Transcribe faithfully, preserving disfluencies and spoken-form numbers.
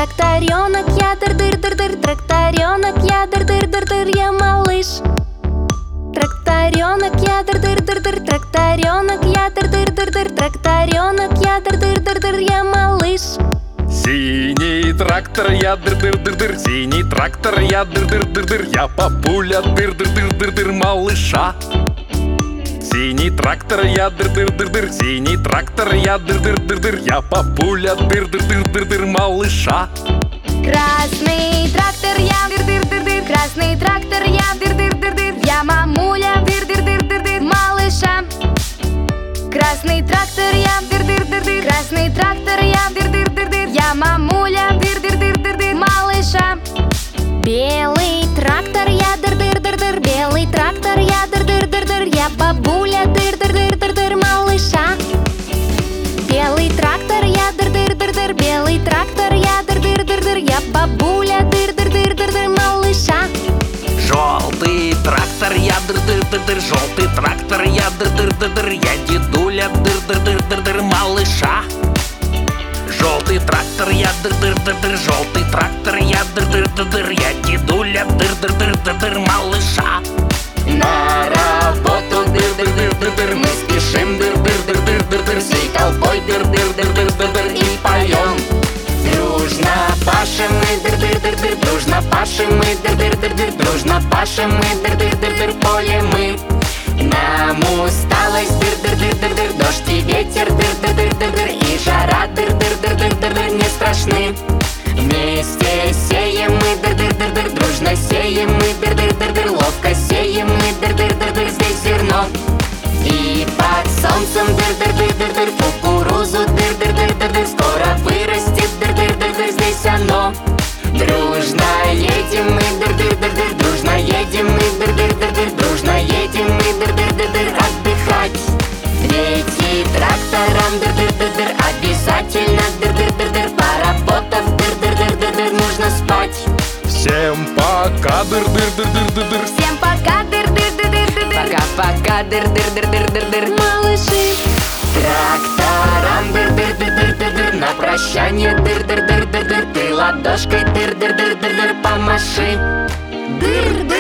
Тракторенок я дыр-дыр-дыр-дыр, тракторенок я дыр-дыр-дыр-дыр, я малыш. Тракторенок я дыр-дыр-дыр-дыр, тракторенок я дыр-дыр-дыр-дыр, тракторенок я дыр-дыр-дыр-дыр, я малыш. Синий трактор, я дыр-дыр-дыр-дыр, синий трактор, я дыр-дыр-дыр-дыр, я папуля дыр-дыр-дыр-дыр-дыр малыша. Синий трактор, я дыр-дыр-дыр-дыр, синий трактор, я дыр-дыр-дыр-дыр, я папуля дыр-дыр-дыр-дыр-дыр малыша. Красный трактор, я дыр-дыр-дыр-дыр, красный трактор, я дыр-дыр-дыр-дыр, я мамуля дыр-дыр-дыр-дыр-дыр малыша. Красный трактор, я дыр-дыр-дыр-дыр, красный трактор, я дыр-дыр-дыр-дыр, я мамуля дыр-дыр-дыр-дыр-дыр малыша. Белый трактор, я дыр-дыр-дыр-дыр, белый трактор, я дыр-дыр-дыр-дыр, я бабуля дыр-дыр-дыр-дыр-дыр малыша. Белый трактор, я дыр-дыр-дыр-дыр, белый трактор, я дыр-дыр-дыр-дыр, я бабуля дыр-дыр-дыр-дыр-дыр малыша. Желтый трактор, я дыр-дыр-дыр-дыр, желтый трактор, я дыр-дыр-дыр-дыр, я дедуля дыр-дыр-дыр-дыр-дыр малыша. Желтый трактор, я дыр-дыр-дыр-дыр, желтый трактор, я дыр-дыр-дыр-дыр, я дедуля дыр-дыр-дыр-дыр-дыр малыша. На работу дыр-дыр-дыр-дыр-дыр, мы спешим дыр-дыр-дыр-дыр-дыр-дыр, всей толпой дыр-дыр-дыр-дыр-дыр-дыр и поем. Дружно пашем мы дыр-дыр-дыр-дыр, дружно пашем мы дыр-дыр-дыр-дыр, дружно пашем мы дыр-дыр-дыр-дыр, поле мы. Нам усталость дыр-дыр-дыр-дыр-дыр, дождь и ветер дыр-дыр-дыр-дыр-дыр, и жара дыр-дыр-дыр-дыр-дыр не страшны. Вместе сеем мы дыр-дыр-дыр-дыр, дружно сеем мы дыр-дыр-дыр-дыр, ловко сеем мы дыр-дыр-дыр-дыр здесь зерно. И под солнцем дыр-дыр-дыр-дыр-дыр, кукурузу дыр-дыр-дыр-дыр-дыр, скоро вырастет дыр-дыр-дыр-дыр здесь оно. Дружно едем мы дыр-дыр-дыр-дыр, дружно едем мы дыр-дыр-дыр-дыр, дружно едем мы дыр-дыр-дыр-дыр отдыхать. Ведь и тракторам дыр-дыр-дыр-дыр, обязательно дыр-дыр-дыр-дыр, поработав дыр-дыр-дыр-дыр, нужно спать. Всем пока, дыр-дыр-дыр-дыр-дыр. Всем пока, дыр-дыр-дыр-дыр-дыр, Пока-пока дыр-дыр-дыр-дыр-дыр-дыр. малыши. Тракторам дыр-дыр-дыр-дыр-дыр, на прощание дыр-дыр-дыр-дыр-дыр, ты ладошкой дыр-дыр-дыр-дыр помаши. Дыр-дыр.